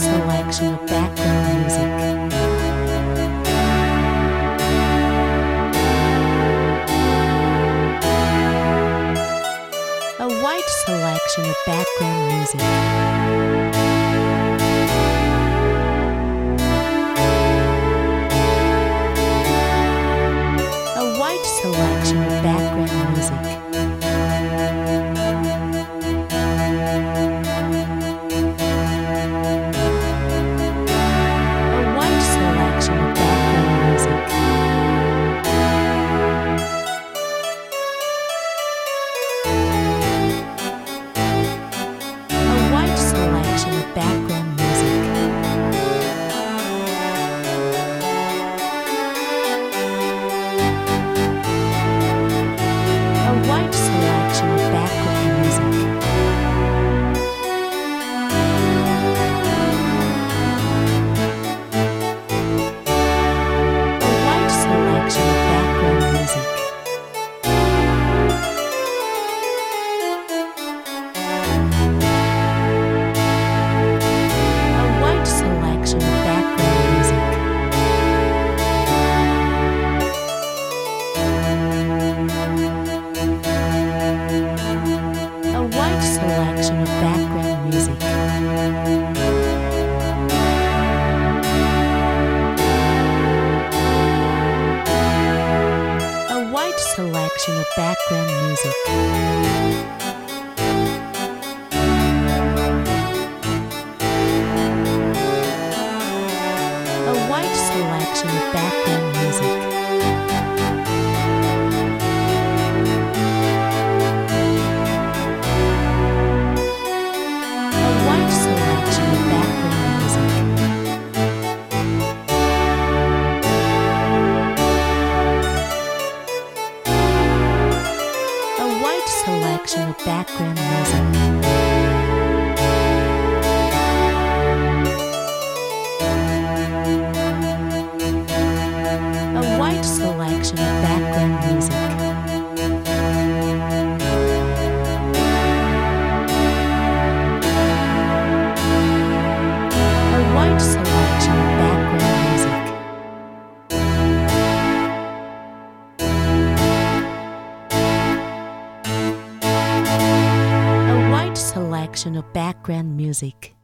selection of background music. A wide selection of background music. A wide selection of background music. Background music. A wide selection of background music. A wide selection of background music. Selection of background music. A wide selection of background music. A wide selection of background music. Selection of background music. A wide selection of background music. A wide selection of background music. Selection of background music.